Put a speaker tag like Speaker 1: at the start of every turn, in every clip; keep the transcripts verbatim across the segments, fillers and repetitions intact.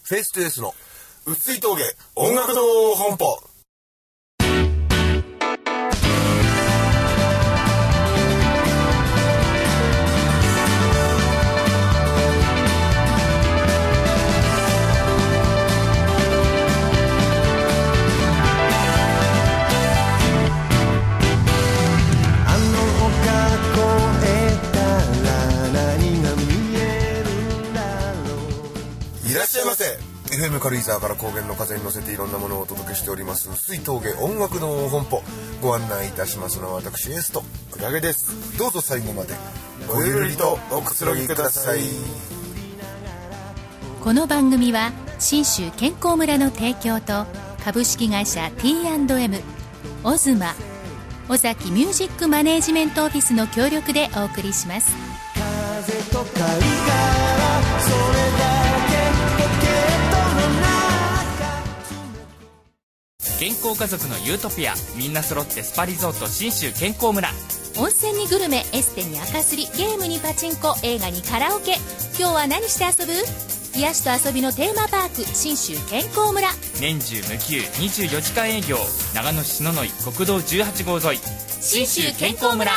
Speaker 1: フェイストゥエースのうっつい峠音楽堂本舗。いらっしゃいませ。 エフエム 軽井沢から高原の風に乗せていろんなものをお届けしております水峠音楽堂本舗、ご案内いたしますのは私エースとクラゲです。どうぞ最後までごゆるりとおくつろぎください。
Speaker 2: この番組は信州健康村の提供と株式会社 ティーアンドエム、 オズマ、尾崎ミュージックマネージメントオフィスの協力でお送りします。
Speaker 3: 風と狩りからそれだけポケットの中。
Speaker 4: 健康家族のユートピア、みんな揃ってスパリゾート信州健康村。
Speaker 2: 温泉にグルメ、エステに赤すり、ゲームにパチンコ、映画にカラオケ。今日は何して遊ぶ？癒しと遊びのテーマパーク信州健康村。
Speaker 4: 年中無休にじゅうよじかん営業、長野市篠ノ井国道じゅうはち号沿い
Speaker 2: 信州健康村。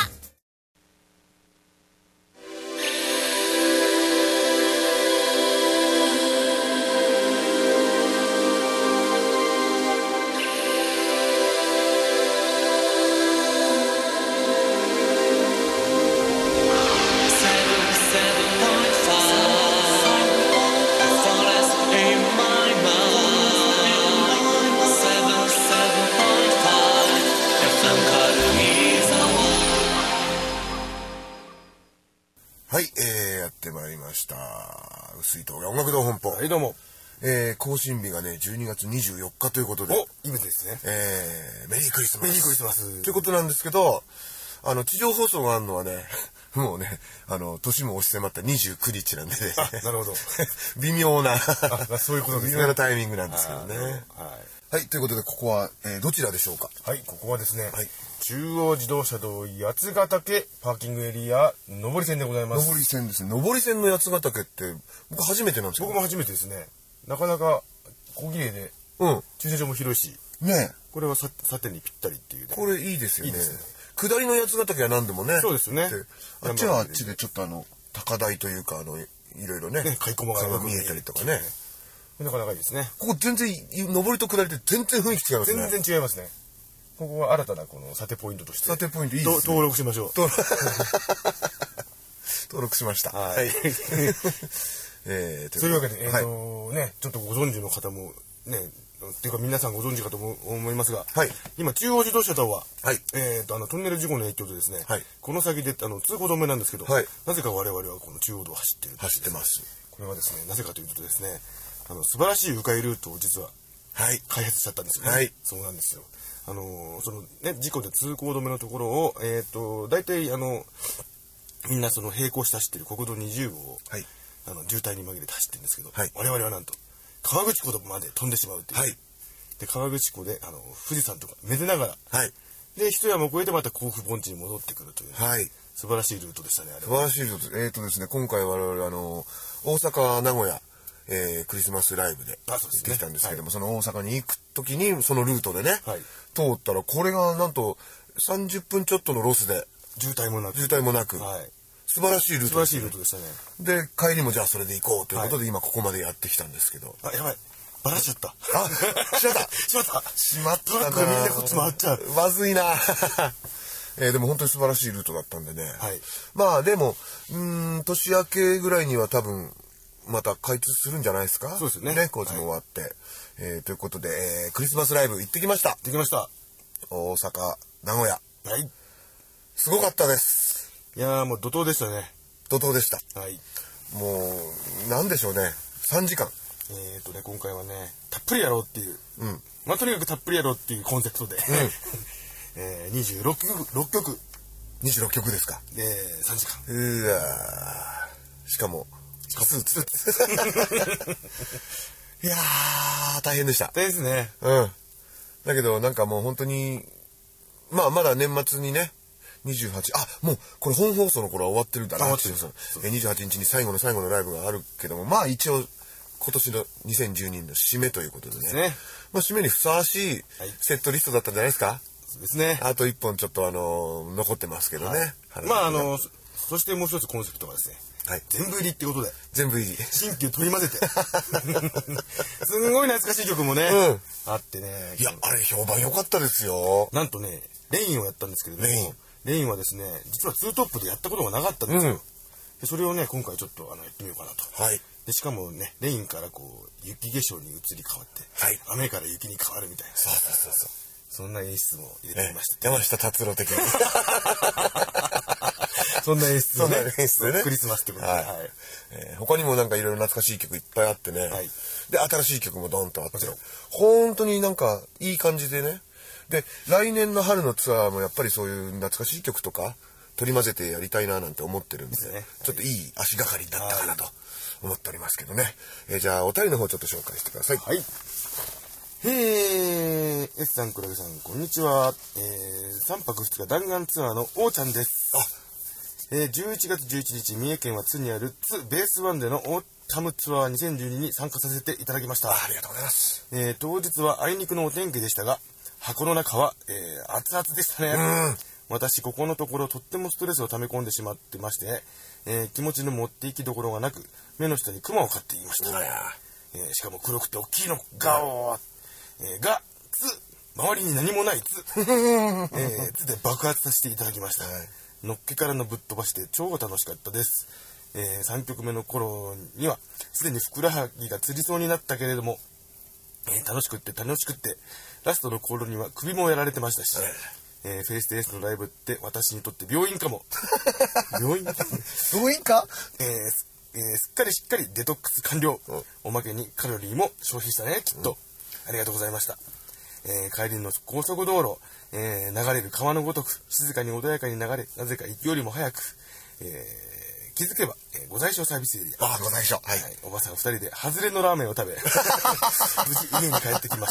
Speaker 1: はい、えー、やってまいりました水峠音楽堂本舗。
Speaker 5: はいどうも。
Speaker 1: えー、更新日がねじゅうにがつにじゅうよっかということで、
Speaker 5: お、イブですね。
Speaker 1: えー、メリークリスマス
Speaker 5: メリークリスマス
Speaker 1: ということなんですけど、あの地上放送があるのはねもうね、あの年も押し迫ったにじゅうくにちなんでね、
Speaker 5: あ、なるほど
Speaker 1: 微妙な
Speaker 5: あ、そういうことですね。
Speaker 1: 微妙なタイミングなんですけどね。
Speaker 5: はい、
Speaker 1: はい、ということでここは、えー、どちらでしょうか。
Speaker 5: はい、ここはですね、
Speaker 1: はい、
Speaker 5: 中央自動車道八ヶ岳パーキングエリア上り線でございます。
Speaker 1: 上り線ですね。上り線の八ヶ岳って僕初めてなんですよ。
Speaker 5: 僕も初めてですね。なかなか小綺麗で、
Speaker 1: うん、
Speaker 5: 駐車場も広いし
Speaker 1: ね、
Speaker 5: これはささてにぴったりっていう、ね、
Speaker 1: これいいですよね。
Speaker 5: いいですね。
Speaker 1: 下りの八ヶ岳は何でもね。
Speaker 5: そうですね。
Speaker 1: あっちはあっちでちょっとあの高台というか、あのいろいろね、
Speaker 5: ね、開口が
Speaker 1: 見えたりとかね。
Speaker 5: なかなかいいですね。
Speaker 1: ここ全然上りと下りって全然雰囲気違いますね。
Speaker 5: 全然違いますね。ここは新たなこの査定ポイントとして
Speaker 1: 査定ポイントいいですね。
Speaker 5: 登録しましょう。
Speaker 1: 登録しました。
Speaker 5: はい。
Speaker 1: えー、
Speaker 5: そういうわけで、えっ、ー、と、
Speaker 1: はい、
Speaker 5: ね、ちょっとご存知の方もね、っていうか皆さんご存知かと思いますが、
Speaker 1: はい、
Speaker 5: 今中央自動車道は、
Speaker 1: はい、
Speaker 5: えっ、ー、とあのトンネル事故の影響でですね、はい、この先であの通行止めなんですけど、はい、なぜか我々はこの中央道を走ってる、ね、
Speaker 1: 走ってます。
Speaker 5: これはですね、なぜかというとですね、あの素晴らしい迂回ルートを実は、はい、開発しちゃったんですよね。はい、そうなんですよ。あのそのね事故で通行止めのところをえっ、ー、と大体あのみんなその並行して走ってる国道にじゅう号を、はい、あの渋滞に紛れて走ってるんですけど、はい、我々はなんと河口湖まで飛んでしまうっていう、はい、で河口湖であの富士山とかめでながら、はい、で一山越えてまた甲府盆地に戻ってくるという、はい、素晴らしいルートでしたね。あれ
Speaker 1: 素晴らしいルート。えっ、ー、とですね、今回我々あの大阪名古屋、えー、クリスマスライブで行ってきたんですけども、そ, ね、はい、その大阪に行く時にそのルートでね、はい、通ったらこれがなんとさんじゅっぷんちょっとのロスで
Speaker 5: 渋滞もなく
Speaker 1: 渋滞もなく、はい、素晴らしいルート、
Speaker 5: 素晴らしいルートでしたね。
Speaker 1: で帰りもじゃあそれで行こうということで、はい、今ここまでやってきたんですけど、
Speaker 5: あ、やばい、バラしちゃった。
Speaker 1: あ、しまった
Speaker 5: しまった
Speaker 1: しまったな。
Speaker 5: トラックがみんなこっち回っちゃう。
Speaker 1: まずいなえー、でも本当に素晴らしいルートだったんでね、はい、まあでもうーん年明けぐらいには多分また開通するんじゃないですか。
Speaker 5: そうですね。
Speaker 1: ね、工事も終わって、はい、えー、ということで、えー、クリスマスライブ行ってきました。行
Speaker 5: ってきました。
Speaker 1: 大阪、名古屋。
Speaker 5: はい。
Speaker 1: すごかったです。
Speaker 5: いやーもう怒涛でしたね。
Speaker 1: 怒涛でした。
Speaker 5: はい。
Speaker 1: もうなんでしょうね。さんじかん。
Speaker 5: えっ、ー、とね今回はねたっぷりやろうっていう。
Speaker 1: うん。
Speaker 5: まあとにかくたっぷりやろうっていうコンセプトで、うん、えー、にじゅうろっきょくろっきょく
Speaker 1: にじゅうろっきょくですか。
Speaker 5: でさんじかん。
Speaker 1: うわー。しかも。スーツいやー大変でした。
Speaker 5: 大変ですね。
Speaker 1: うん。だけどなんかもう本当にまあまだ年末にねにじゅうはち、あ、もうこれ本放送の頃は終わってるんだなっていう、にじゅうはちにちに最後の最後のライブがあるけども、まあ一応今年のにせんじゅうにねんの締めということでね。
Speaker 5: ですね。
Speaker 1: まあ締めにふさわしいセットリストだったんじゃないですか。
Speaker 5: そうですね。
Speaker 1: あといっぽんちょっとあの残ってますけどね。
Speaker 5: はい、まああのそ、そしてもう一つコンセプトがですね。はい、全部入りってことで。
Speaker 1: 全部入り。
Speaker 5: 新旧取り混ぜて。すんごい懐かしい曲もね、うん、あってね。
Speaker 1: いや、あれ評判良かったですよ。
Speaker 5: なんとね、レインをやったんですけれども、レイン、レインはですね、実はツートップでやったことがなかったんですよ。うん、でそれをね、今回ちょっとあのやってみようかなと。はい。でしかもね、レインからこう、雪化粧に移り変わって、はい、雨から雪に変わるみたいな。そうそうそうそう。そんな演出も入れてみました。
Speaker 1: 山下達郎的に。
Speaker 5: そんな演出ね。
Speaker 1: 演出ね。
Speaker 5: クリスマスってことで。はい。
Speaker 1: えー、他にもなんかいろいろ懐かしい曲いっぱいあってね。はい。で、新しい曲もドンとあって。本当になんかいい感じでね。で、来年の春のツアーもやっぱりそういう懐かしい曲とか取り混ぜてやりたいななんて思ってるんで、ね、ちょっといい足がかりになったかなと思っておりますけどね。えー、じゃあお便りの方ちょっと紹介してください。はい。
Speaker 5: へー、S さん、黒木さん、こんにちは。えー、さんぱくふつか弾丸ツアーのおーちゃんです。あ、えー、じゅういちがつじゅういちにち、三重県は津にある津ベースワンでのオータムツアーにせんじゅうにに参加させていただきました。
Speaker 1: あ, ありがとうございます。
Speaker 5: えー、当日はあいにくのお天気でしたが、箱の中は、えー、熱々でしたね。うん、私ここのところとってもストレスを溜め込んでしまってまして、えー、気持ちの持っていきどころがなく、目の下にクマを飼っていました。うん、えー、しかも黒くて大きいのガオー、えー、が津、周りに何もない津、えー、津で爆発させていただきました。はい、のっけからのぶっ飛ばして超楽しかったです。えー、さんきょくめの頃にはすでにふくらはぎがつりそうになったけれども、えー、楽しくって楽しくってラストの頃には首もやられてましたし、えー、フェイスとエースのライブって私にとって病院かも。病院
Speaker 1: 病院か、
Speaker 5: えーえー、すっかりしっかりデトックス完了、うん、おまけにカロリーも消費したねきっと、うん、ありがとうございました。えー、帰りの高速道路、えー、流れる川のごとく静かに穏やかに流れ、なぜか勢いよりも早く、えー、気づけば、えー、御在所サービスエリア、
Speaker 1: あ、御在所、はい、はい、
Speaker 5: おばさんふたりで外れのラーメンを食べ無事家に帰ってきました。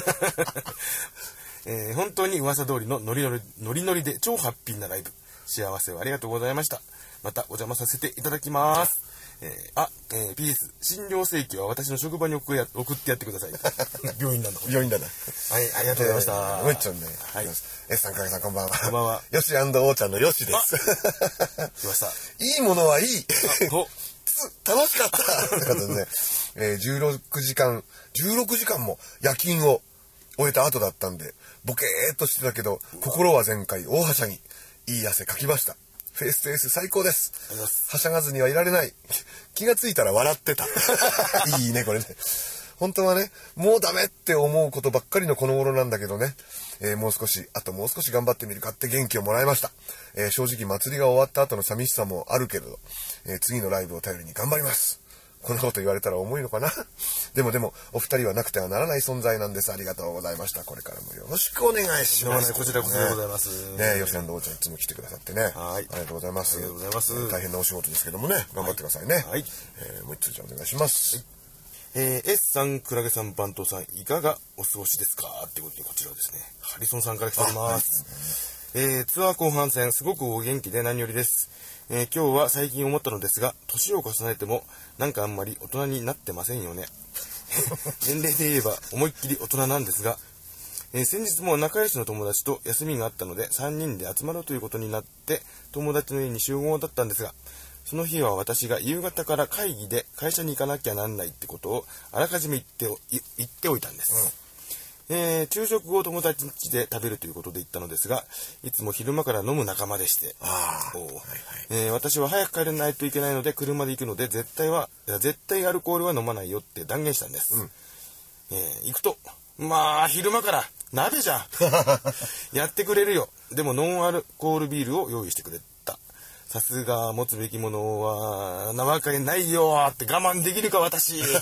Speaker 5: えー、本当に噂通りのノリノリノリノリで超ハッピーなライブ、幸せをありがとうございました。またお邪魔させていただきます。えー、あ、えー、ピーエス 診療請求は私の職場に送や送ってやってください。病院なんだ。
Speaker 1: 病院だな。
Speaker 5: はい、ありがとうございました。
Speaker 1: もう一丁ね。はい。S さん、かげさん、こんばんは。
Speaker 5: こんばんは。
Speaker 1: よし&おーちゃんのよしです。
Speaker 5: 来ました。
Speaker 1: いいものはいい。楽しかった。ということでね、えー、じゅうろくじかん、じゅうろくじかんも夜勤を終えた後だったんで、ボケーっとしてたけど、心は全開、大はしゃぎ、いい汗かきました。フェイスとエース最高です。はしゃがずにはいられない。気がついたら笑ってた。いいね、これね。本当はね、もうダメって思うことばっかりのこの頃なんだけどね、えー、もう少し、あともう少し頑張ってみるかって元気をもらいました。えー、正直祭りが終わった後の寂しさもあるけれど、えー、次のライブを頼りに頑張ります。こんなこと言われたら重いのかな。でもでもお二人はなくてはならない存在なんです。ありがとうございました。これからもよろしくお願いします。
Speaker 5: こちらこそでございます
Speaker 1: ね。よし&おーちゃんいつも来てくださってね、はい、ありがとうございます。
Speaker 5: ありがとうございます。
Speaker 1: 大変なお仕事ですけどもね、頑張ってくださいね。はい、えー、もう一つじゃお願いします。はい、
Speaker 5: えー、S さん、クラゲさん、番頭さん、いかがお過ごしですかってことで、こちらですね、ハリソンさんから来ております。えー、ツアー後半戦すごくお元気で何よりです。えー、今日は最近思ったのですが、年を重ねてもなんかあんまり大人になってませんよね。年齢で言えば思いっきり大人なんですが、えー、先日も仲良しの友達と休みがあったのでさんにんで集まるということになって友達の家に集合だったんですが、その日は私が夕方から会議で会社に行かなきゃなんないってことをあらかじめ言ってお、言っておいたんです。うん、えー、昼食を友達ん家で食べるということで行ったのですが、いつも昼間から飲む仲間でして、あ、はいはい、えー、私は早く帰らないといけないので車で行くので絶対は絶対アルコールは飲まないよって断言したんです。うん、えー、行くとまあ昼間から鍋じゃんやってくれるよ。でもノンアルコールビールを用意してくれた。さすが持つべきものはなわけないよって我慢できるか私、ね、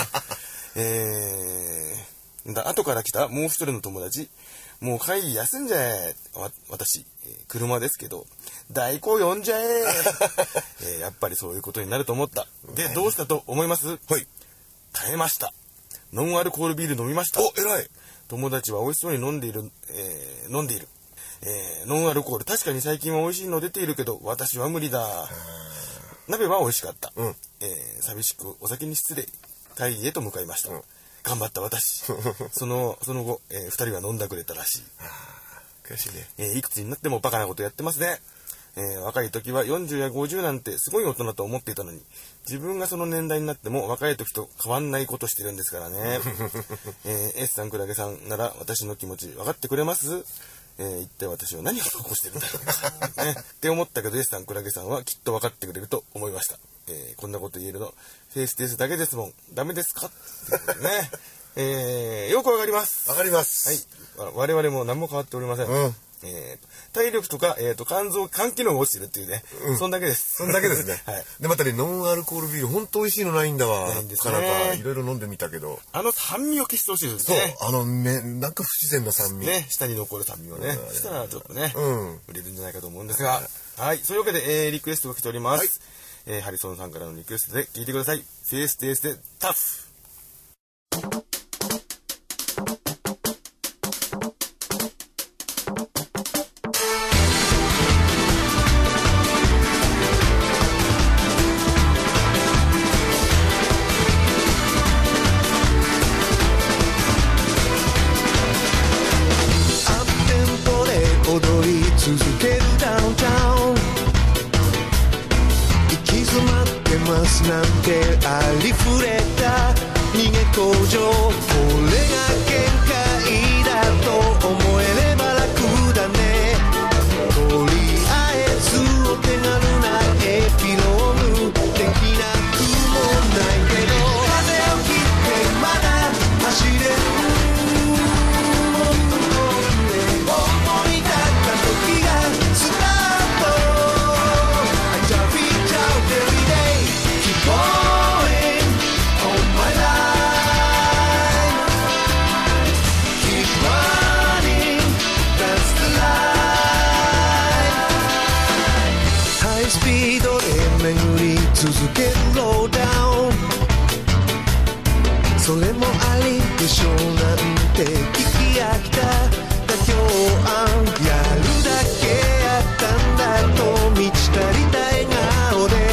Speaker 5: えーだ後から来たもう一人の友達、もう会議休んじゃえ。わ私、えー、車ですけど代行呼んじゃえ、えー、やっぱりそういうことになると思った。でどうしたと思います？はい、耐えました。ノンアルコールビール飲みました。お、偉い。友達は美味しそうに飲んでいる、えー、飲んでいる、えー、ノンアルコール確かに最近は美味しいの出ているけど私は無理だ。鍋は美味しかった、うん、えー、寂しくお酒に失礼会議へと向かいました。うん、頑張った私。その、その後、えー、二人は飲んだくれたらしい。
Speaker 1: 悔しいね。
Speaker 5: えー、いくつになってもバカなことやってますね。えー、若い時はよんじゅうやごじゅうなんてすごい大人と思っていたのに、自分がその年代になっても若い時と変わんないことしてるんですからね。えー、S さん、クラゲさんなら私の気持ち分かってくれます？えー、一体私は何を残してるんだろうか、ね、って思ったけど S さん、クラゲさんはきっと分かってくれると思いました。えー、こんなこと言えるのフェイステースだけですもん。ダメですかっていうことでね。えー、よくわかります。
Speaker 1: わかります。
Speaker 5: はい。我々も何も変わっておりません。うん、えー、体力とか、えーと、肝臓、肝機能が落ちてるっていうね。うん、そんだけです。
Speaker 1: そんだけですね。はい。で、またね、ノンアルコールビール、ほんと美味しいのないんだわ。
Speaker 5: ないんですね。
Speaker 1: なかなか、いろいろ飲んでみたけど。
Speaker 5: あの酸味を消してほしいですね。
Speaker 1: そう。あの、め、なんか不自然な酸味。
Speaker 5: ね、下に残る酸味をね。そしたらちょっとね、うん、売れるんじゃないかと思うんですが。はい。そういうわけで、えー、リクエストが来ております。はい、えー、ハリソンさんからのリクエストで聞いてください。フェイステースでタフ。
Speaker 3: なんてありふれた逃げ工場、これが限界だと思えれば楽だね。とりあえずお手軽なエピローグできなくもないけど、風を切ってまだ走れる。もっと遠くへ思い立った時がスタート。I just reach out every day going on my life, keep running, that's the life. ハイスピードで巡り続けるローダウン、それもありでしょうなんて聞き飽きた妥協案、やるだけやったんだと満ち足りた笑顔で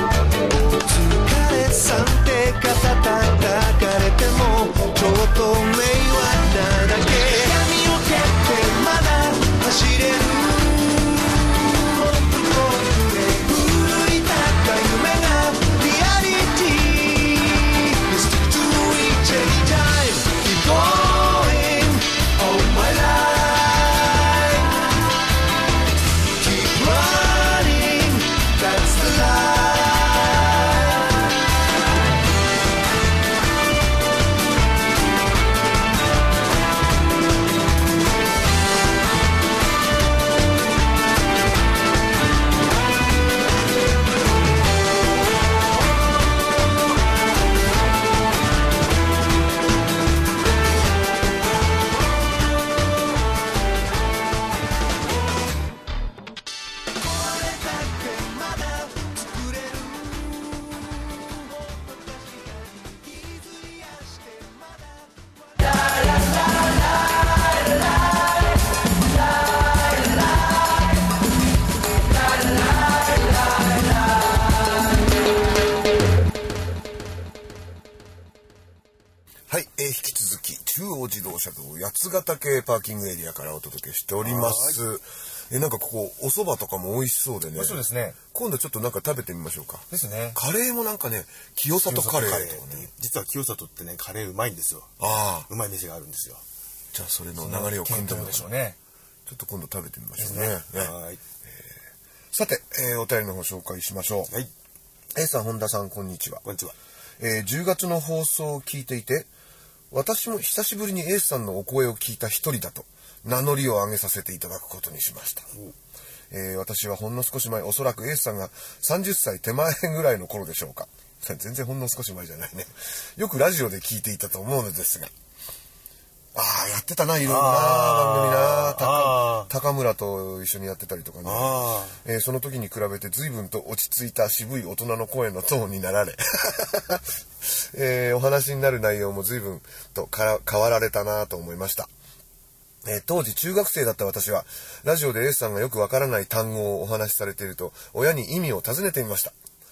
Speaker 3: さんって肩叩かれてもちょっと目はなだけ。髪を蹴ってまだ走れる。もっと遠くへ奮い立った夢がリアリティ。Stick to each anytime, keep going all my life, keep running, that's the life.
Speaker 1: 自動車道八ヶ岳パーキングエリアからお届けしております。えなんかここお蕎麦とかも美味しそうでね。
Speaker 5: そうですね。
Speaker 1: 今度ちょっとなんか食べてみましょうか。
Speaker 5: ですね。
Speaker 1: カレーもなんかね、清里カレーとかね。
Speaker 5: 実は清里ってね、カレーうまいんですよ。ああ、うまい店があるんですよ。
Speaker 1: じゃあそれの流れを組んでみましょうね。ちょっと今度食べてみましょうね。はい。えー、さて、えー、お便りの方紹介しましょう。はい。A さん、本田さん、こんにちは。
Speaker 5: こんにちは。
Speaker 1: えー、じゅうがつの放送を聞いていて、私も久しぶりにエースさんのお声を聞いた一人だと名乗りを上げさせていただくことにしました。えー、私はほんの少し前、おそらくエースさんがさんじゅっさい手前ぐらいの頃でしょうか。全然ほんの少し前じゃないね。よくラジオで聞いていたと思うのですが。ああ、やってたな、いろいろな番組な。高, 高村と一緒にやってたりとかね。えー、その時に比べて随分と落ち着いた渋い大人の声のトーンになられ、えー、お話になる内容も随分とから変わられたなと思いました。えー、当時中学生だった私はラジオでエースさんがよくわからない単語をお話しされていると親に意味を尋ねてみました。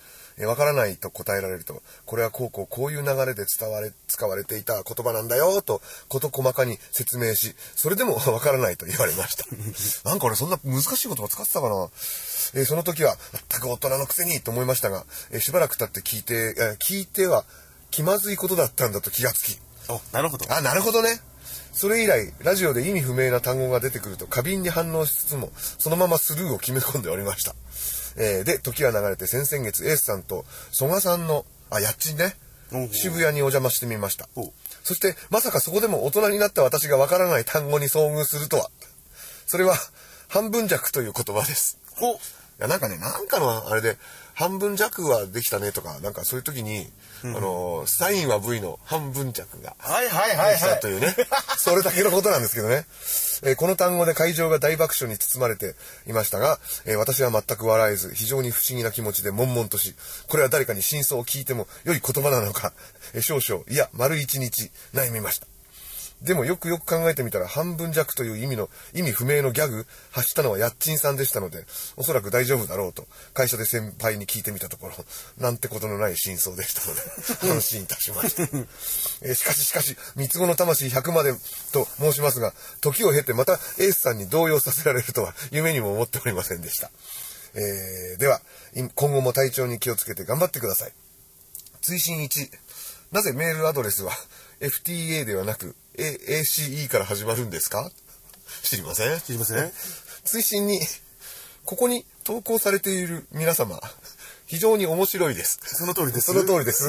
Speaker 1: えー、わからないと答えられると、これはこうこうこういう流れで伝われ使われていた言葉なんだよと事細かに説明し、それでもわからないと言われましたなんか俺そんな難しい言葉使ってたかな。えー、その時は全く大人のくせにと思いましたが、えー、しばらく経って聞いて、えー、聞いては気まずいことだったんだと気がつき、
Speaker 5: あ、なるほど。
Speaker 1: あ、なるほどね。それ以来ラジオで意味不明な単語が出てくると過敏に反応しつつもそのままスルーを決め込んでおりました。えー、で時は流れて先々月エースさんと曽我さんのあやっちんね、渋谷にお邪魔してみました。そしてまさかそこでも大人になった私がわからない単語に遭遇するとは。それは半分弱という言葉です。お、いやなんかね、なんかのあれで半分弱はできたねとか、なんかそういう時に、うん、あのサインは V の半分弱が
Speaker 5: はいはいはいはい
Speaker 1: というねそれだけのことなんですけどね、えー、この単語で会場が大爆笑に包まれていましたが、えー、私は全く笑えず非常に不思議な気持ちで悶々とし、これは誰かに真相を聞いても良い言葉なのか、えー、少々いや丸一日悩みました。でもよくよく考えてみたら半分弱という意味の意味不明のギャグ発したのはやっちんさんでしたので、おそらく大丈夫だろうと会社で先輩に聞いてみたところ、なんてことのない真相でしたので安心いたしました、えー、しかししかし三つ子の魂ひゃくまでと申しますが、時を経てまたエースさんに動揺させられるとは夢にも思っておりませんでした。えー、では今後も体調に気をつけて頑張ってください。追伸いち、なぜメールアドレスは エフティーエー ではなく エーシーイー から始まるんですか？知りません
Speaker 5: 知りません
Speaker 1: 追伸に、ここに投稿されている皆様非常に面白いです。
Speaker 5: その通りです。
Speaker 1: その通りです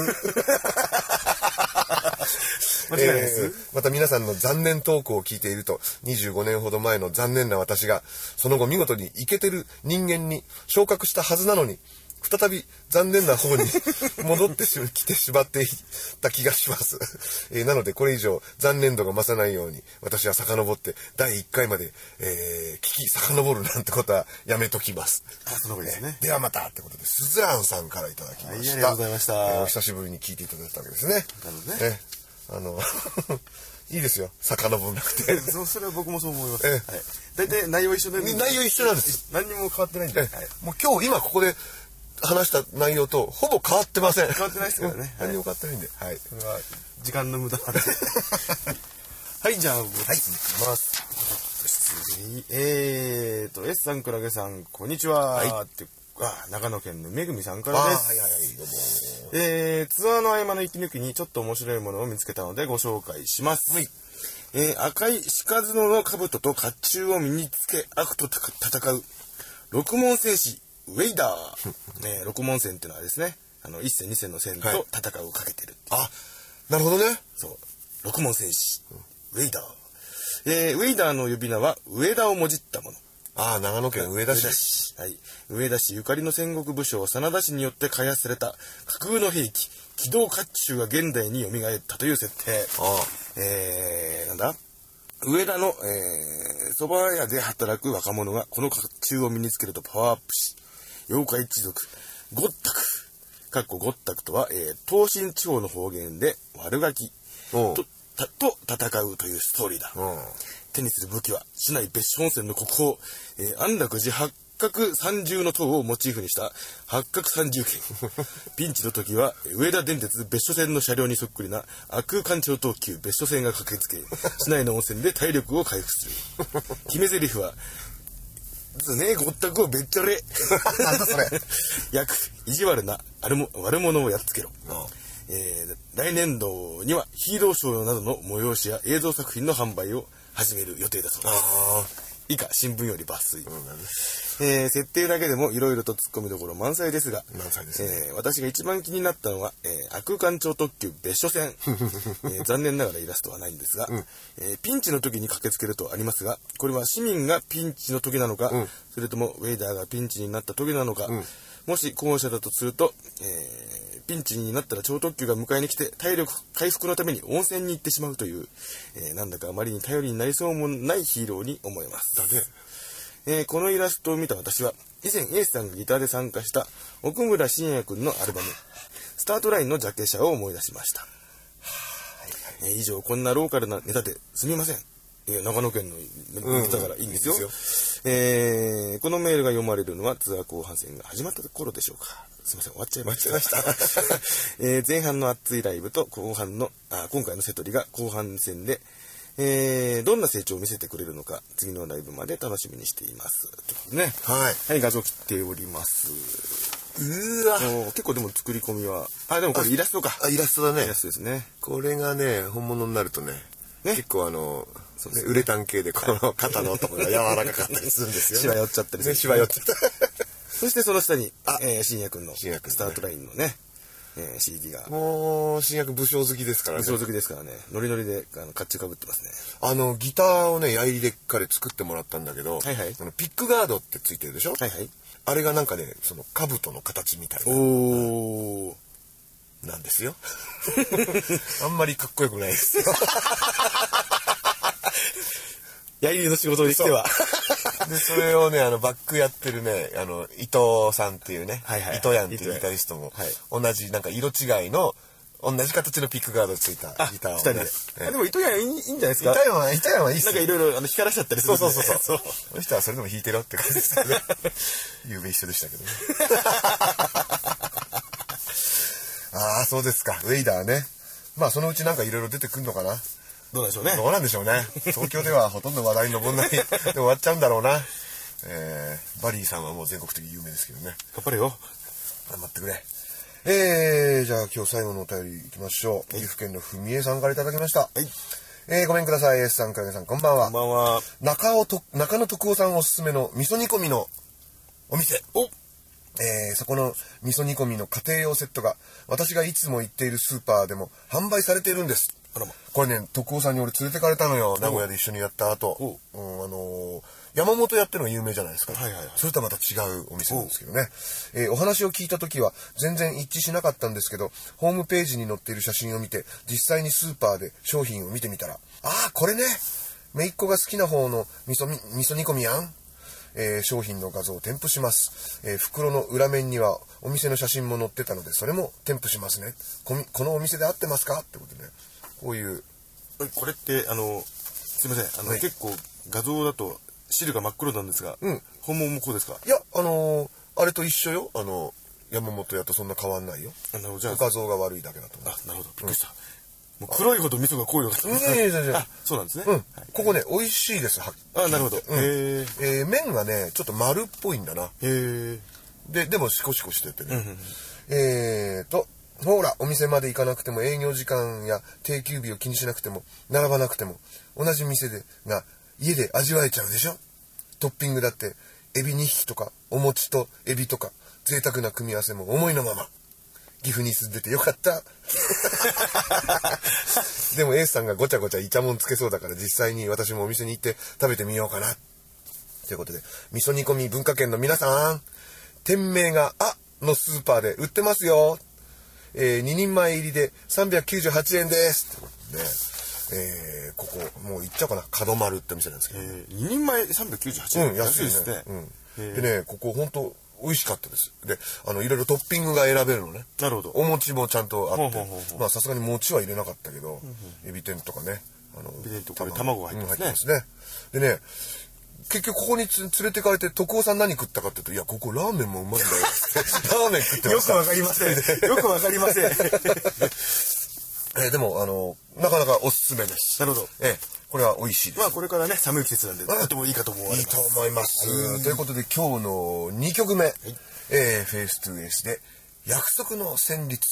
Speaker 5: 間違いないです、
Speaker 1: えー、また皆さんの残念投稿を聞いていると、にじゅうごねんほど前の残念な私がその後見事にイケてる人間に昇格したはずなのに、再び残念な方に戻ってきてしまっていた気がします、えー、なのでこれ以上残念度が増さないように私は遡ってだいいっかいまで、えー、聞き遡るなんてことはやめときます。
Speaker 5: そのですね、
Speaker 1: えー、ではまたってことで、スズランさんからいただきました。
Speaker 5: はい、ありがとうございました、
Speaker 1: えー、お久しぶりに聞いていただいたわけですね。
Speaker 5: なるほどね、
Speaker 1: えー、あのいいですよ、遡んなくて
Speaker 5: そ, それは僕もそう思います、
Speaker 1: えー
Speaker 5: はい、大体内容一緒で
Speaker 1: 内容一緒なんです。
Speaker 5: 何にも変わってないんで、
Speaker 1: えーはい、もう今日今ここで話した内容とほぼ変わってません。
Speaker 5: 変わってないですからね。
Speaker 1: 何も変わってないんで、はい。
Speaker 5: それは時間の無駄なんで。はい、じゃあ、はい、行きます。失礼。えーと、S さん、クラゲさん、こんにちは。はい。ってあ、長野県のめぐみさんからです。
Speaker 1: はいはいはい、どうも。
Speaker 5: えー、ツアーの合間の息抜きにちょっと面白いものを見つけたのでご紹介します。はい。えー、赤い鹿角の兜と甲冑を身につけ悪と戦う六門戦士ウェイダー、ね、六門戦っていうのはですね、あの一戦二戦の戦と戦うをかけてるっていう、
Speaker 1: はい、あ、なるほどね。
Speaker 5: そう、六門戦士、うん、ウェイダー、えー、ウェイダーの呼び名は上田をもじったもの。
Speaker 1: ああ、長野県上田市。
Speaker 5: 上田市、はい、上田市ゆかりの戦国武将真田氏によって開発された架空の兵器機動甲冑が現代に蘇ったという設定。ああ、えー、なんだ上田の、えー、蕎麦屋で働く若者がこの甲冑を身につけるとパワーアップし、妖怪一族ゴッタク、かっこゴッタクとは、えー、東進地方の方言で悪ガキとたと戦うというストーリーだ。手にする武器は市内別所温泉の国宝、えー、安楽寺八角三重の塔をモチーフにした八角三重剣。ピンチの時は上田電鉄別所線の車両にそっくりな悪空艦長特急別所線が駆けつけ、市内の温泉で体力を回復する。決め台詞はね、ごったくをべっちゃれ。
Speaker 1: なんだそれ。
Speaker 5: 役意地悪な悪も悪者をやっつけろ。えー、来年度にはヒーローショーなどの催しや映像作品の販売を始める予定だそうです。以下新聞より抜粋、うん、えー、設定だけでもいろいろと突っ込みどころ満載ですが、
Speaker 1: 満載ですね。
Speaker 5: えー、私が一番気になったのは、えー、悪空間超特急別所線、えー、残念ながらイラストはないんですが、うん、えー、ピンチの時に駆けつけるとありますが、これは市民がピンチの時なのか、うん、それともウェイダーがピンチになった時なのか、うん、もし後者だとすると、えー、ピンチになったら超特急が迎えに来て体力回復のために温泉に行ってしまうという、えー、なんだかあまりに頼りになりそうもないヒーローに思えます。だね。えー、このイラストを見た私は以前エースさんがギターで参加した奥村信也君のアルバムスタートラインのジャケ写を思い出しました。はいはい、えー、以上こんなローカルなネタですみません。いや長野県のネタだからいいんですよ。うん、いいですえー、このメールが読まれるのはツアー後半戦が始まった頃でしょうか。すいません、終わっちゃいました。えー、前半の熱いライブと後半の、あ、今回の瀬戸りが後半戦で、えー、どんな成長を見せてくれるのか、次のライブまで楽しみにしています。ということでね。
Speaker 1: はい。
Speaker 5: はい、画像切っております。
Speaker 1: うわ。
Speaker 5: 結構でも作り込みは、あ、でもこれイラストか。
Speaker 1: あ、イラストだね。
Speaker 5: イラストですね。
Speaker 1: これがね、本物になるとね、ね結構あの、
Speaker 5: そうですね、
Speaker 1: ウレタン系でこの肩のところが柔らかかったりするんですよ、ね。
Speaker 5: しわ寄っちゃったりする、
Speaker 1: ね。しわ寄っちゃった。
Speaker 5: そしてその下に、
Speaker 1: あ、
Speaker 5: えー、新薬の
Speaker 1: 新薬、ね、
Speaker 5: スタートラインのね、えー、シーディー が。
Speaker 1: もう、新薬武将好きですからね。
Speaker 5: 武将好きですからね。ノリノリで、あの、甲冑かぶってますね。
Speaker 1: あの、ギターをね、ヤイリで彼作ってもらったんだけど、はいはい。あのピックガードってついてるでしょ。はいはい。あれがなんかね、その、兜の形みたいな。おー。なんですよ。あんまりかっこよくないですよ。
Speaker 5: ヤイリの仕事にしては。
Speaker 1: で、それをね、あの、バックやってるね、あの、伊藤さんっていうね、はいはい、伊藤やんっていうギタリストも、はい、同じ、なんか色違いの、同じ形のピックガードついたギターを、ね。二人で。
Speaker 5: あ、でも伊藤やんいいんじゃないですか。
Speaker 1: 伊藤やんは、伊藤やんはいいっす
Speaker 5: なんかいろいろ、あの、光らしちゃったりする、ね。
Speaker 1: そうそうそうそう。その人はそれでも弾いてろって感じですよね。夢一緒でしたけどね。ああ、そうですか。ウェイダーね。まあ、そのうちなんかいろいろ出てくるのかな。
Speaker 5: どうなんでしょうね。
Speaker 1: どうなんでしょうね。東京ではほとんど話題に上んないで終わっちゃうんだろうな。えー、バリーさんはもう全国的に有名ですけどね。
Speaker 5: 頑張れよ。
Speaker 1: 頑張ってくれ。えー、じゃあ今日最後のお便りいきましょう。はい、岐阜県のふみえさんからいただきました。はい。えー、ごめんください。S さん、かげさん、こんばんは。
Speaker 5: こんばんは。
Speaker 1: 中尾と、中野徳夫さんおすすめの味噌煮込みのお店。おえー、そこの味噌煮込みの家庭用セットが私がいつも行っているスーパーでも販売されているんです。あらま。これね、徳夫さんに俺連れてかれたのよ。名古屋で一緒にやった後。うん、あのー、山本屋ってのが有名じゃないですか。はいはいはい。それとはまた違うお店なんですけどね。えー、お話を聞いた時は全然一致しなかったんですけど、ホームページに載っている写真を見て、実際にスーパーで商品を見てみたら、ああ、これね、姪っ子が好きな方の味噌、味噌煮込みやん。えー、商品の画像を添付します、えー、袋の裏面にはお店の写真も載ってたのでそれも添付しますね。こ, このお店で合ってますかってことで、ね、こういう
Speaker 5: これってあのすいませんあの、はい、結構画像だと汁が真っ黒なんですが、うん、本物もこうですか。
Speaker 1: いやあのー、あれと一緒よ。あの山本屋とそんな変わんないよ。あなるほど。じゃあ画像が悪いだけだと思う。
Speaker 5: あなるほど、びっくりした、うん、もう黒いほど味噌が濃いような。
Speaker 1: いやいやいや
Speaker 5: あそうなんですね、
Speaker 1: うんはい、ここね美味しいです。は
Speaker 5: あなるほど、うん、
Speaker 1: へえー、麺がねちょっと丸っぽいんだな。へえででもシコシコしててね、うんうんうん、えーとほらお店まで行かなくても営業時間や定休日を気にしなくても並ばなくても同じ店でが家で味わえちゃうでしょ。トッピングだってエビにひきとかお餅とエビとか贅沢な組み合わせも思いのまま。岐阜に住んでてよかったでも A さんがごちゃごちゃイチャモンつけそうだから実際に私もお店に行って食べてみようかなということで、味噌煮込み文化圏の皆さん、店名があのスーパーで売ってますよ。えー、ににんまえ入りでさんびゃくきゅうじゅうはちえんですってことで、えー、ここもう行っちゃうかな、角丸って店なんですけど、ね、
Speaker 5: ににんまえさんびゃくきゅうじゅうはちえん、うん、安いですね、
Speaker 1: うん、でねここ本当美味しかったです。で、あのいろいろトッピングが選べるのね。なるほど。お餅もちゃんとあって、まあさすがに餅は入れなかったけど、うん、エビ天とかね、あの
Speaker 5: エビ天とか卵が入ってますね。
Speaker 1: うん、入ってますね。でね、結局ここにつ連れてかれて徳夫さん何食ったかって言うと、いやここラーメンもうまいんだよ。ラーメン食ってました。
Speaker 5: よくわかりません。よくわかりません。
Speaker 1: えー、でもあのなかなかおすすめです。
Speaker 5: なるほど。
Speaker 1: えーこれは美味しいです。
Speaker 5: まあこれからね寒い季節なんでとてもいいかと思われます。
Speaker 1: いいと思います。ということで今日のにきょくめ、はい、えー、フェイストゥエースで約束の旋律。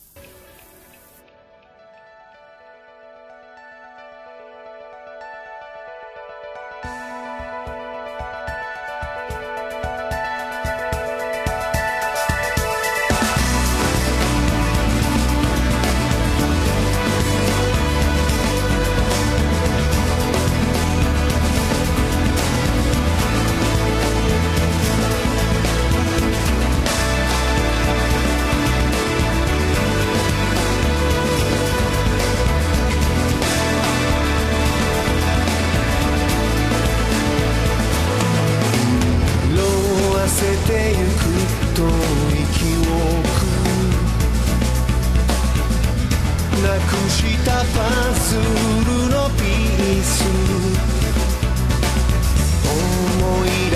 Speaker 1: ズルのピース思い出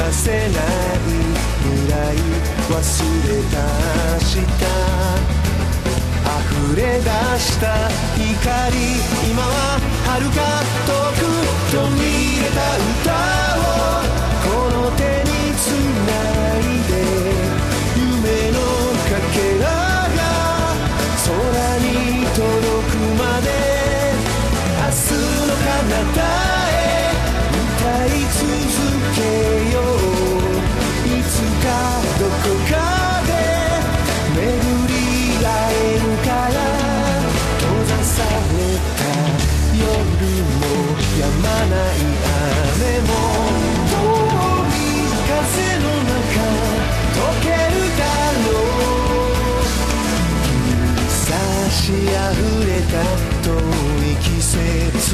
Speaker 3: 忘れ出した溢れ出した光、今は遥か遠く途切れた歌をこの手につないで、夢のかけらが空に届くまで、明日の彼方へ歌い続けよう、いつかどこかで巡り会えるから、閉ざされた夜も止まない雨も遠い風の中溶けるだろう、差しあふれた遠い季節、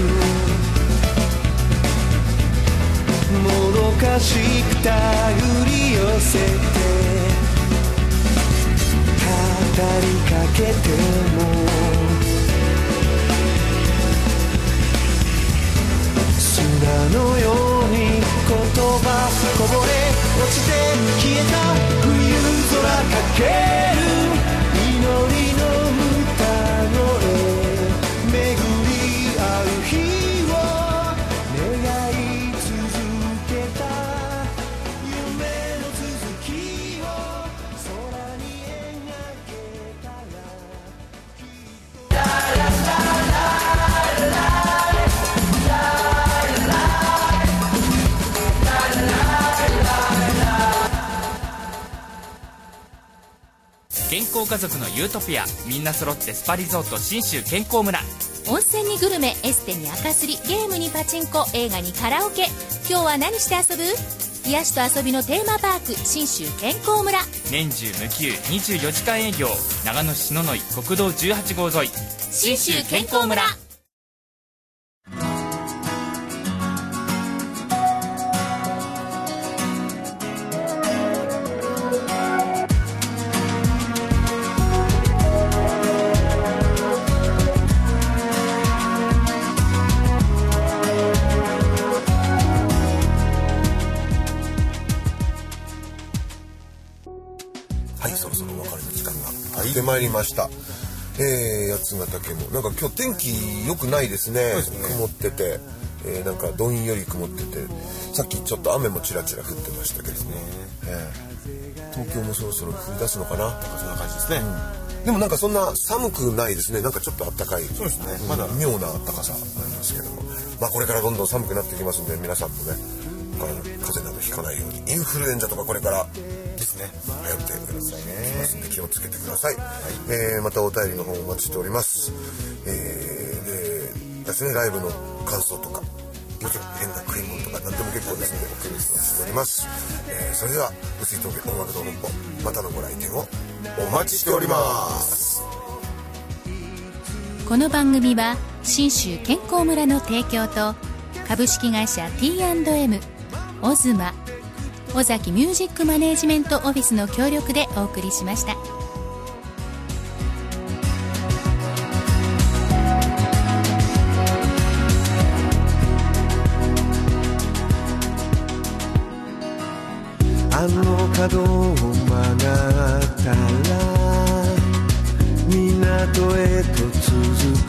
Speaker 3: もどかしくたぐり寄せて語りかけても砂のように言葉こぼれ落ちて消えた冬空かける祈りの歌声、巡り合う日を願い続けた夢の続きを空に描けたらきっとラララララ
Speaker 4: 健康家族のユートピア、みんな揃ってスパリゾート信州健康村。
Speaker 2: 温泉にグルメ、エステに赤すり、ゲームにパチンコ、映画にカラオケ。今日は何して遊ぶ？癒しと遊びのテーマパーク、信州健康村。
Speaker 4: 年中無休にじゅうよじかん営業、長野市篠ノ井国道じゅうはち号沿い、
Speaker 2: 信州健康村。
Speaker 1: で参りました。えー、八ヶ岳もなんか今日天気良くないですね。ですね、曇ってて、えー、なんかどんより曇ってて、さっきちょっと雨もちらちら降ってましたけどね。えー、東京もそろそろ降り出すのかな。なんかそんな感じですね。うん、でもなんかそんな寒くないですね。なんかちょっと暖かい。そうですね。まだ妙な暖かさなんですけども、まあこれからどんどん寒くなってきますんで、皆さんもね、風邪などひかないように、インフルエンザとかこれからですね、流行ってくださいね。ますんで気をつけてください。はい、えー、またお便りの方お待ちしております。えー、でですね、ライブの感想とか、もちろん変な食い物とか何でも結構ですのでお気にしております。えー、それでは碓井峠音楽堂本舗、またのご来店をお待ちしております。
Speaker 2: この番組は信州健康村の提供と株式会社 ティーアンドエム、 オズマ、尾崎ミュージックマネージメントオフィスの協力でお送りしました。
Speaker 3: あの角を曲がったら港へと続く